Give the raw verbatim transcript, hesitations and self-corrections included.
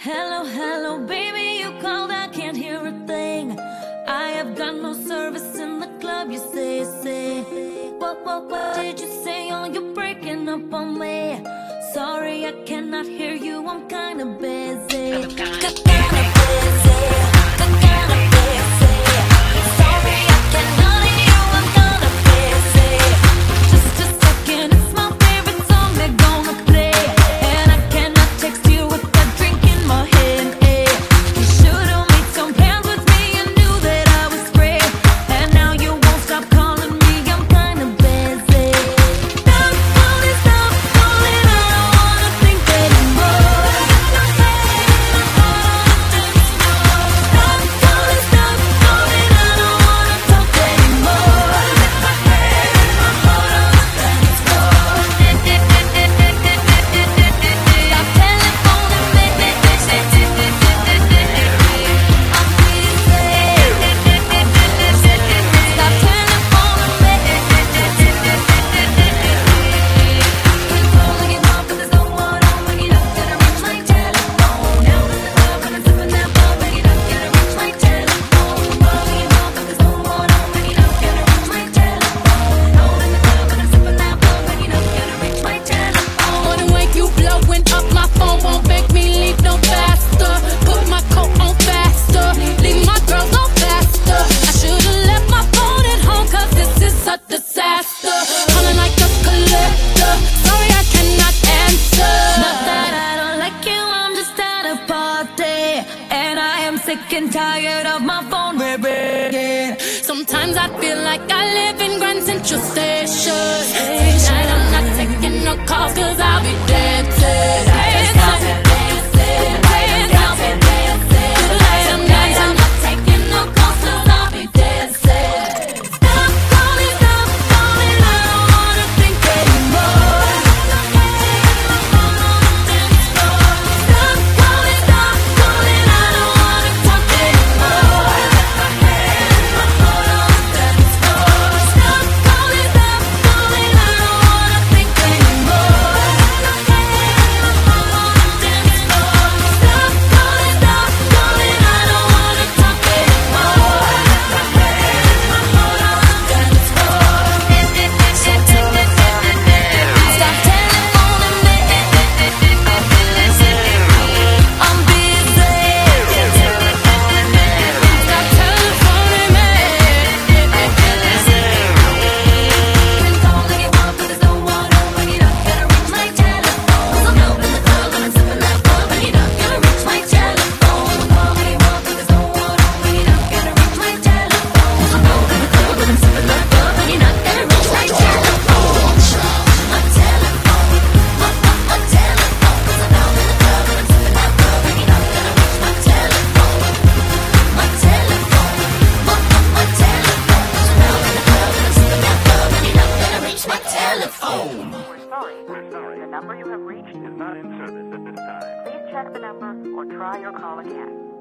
Hello, hello, baby, you called, I can't hear a thing. I have got no service in the club, you say, say. What, what, what did you say? Oh, you're breaking up on me. Sorry, I cannot hear you, I'm kinda busy. I'm kinda busy. Sick and tired of my phone ringing. Sometimes I feel like I live in Grand Central Station. Tonight I'm not taking no calls, cause I'll be dancing. Dancing, dancing, dancing, dancing. Tonight I'm not taking no calls, cause I'll be dancing. Stop calling, stop calling, I don't wanna think anymore. Stop calling, stop calling, I don't wanna talk anymore. Stop calling, stop calling, I don't wanna think anymore. Stop calling, stop calling, I don't wanna talk anymore. Stop telephoning me, I'm busy. Stop telephoning me. Been calling you up, but there's no one home. When you're not gonna reach my telephone, I'm out in the club and I'm sipping that bug. When you're not gonna reach my telephone, I'm calling you up, but there's no one home. When you're not gonna reach my telephone, I'm out in the club and I'm sipping that bug. When you're not gonna reach my telephone, my telephone, my, my, my telephone. 'Cause I'm out in the club and I'm sipping that bug. When you're not gonna reach my telephone, my telephone, my, my, my telephone. 'Cause I'm out in the club and I'm sipping that bug. When you're not gonna reach my telephone. We're sorry, we're sorry. The number you have reached is not in service at this time. Please check the number or try your call again.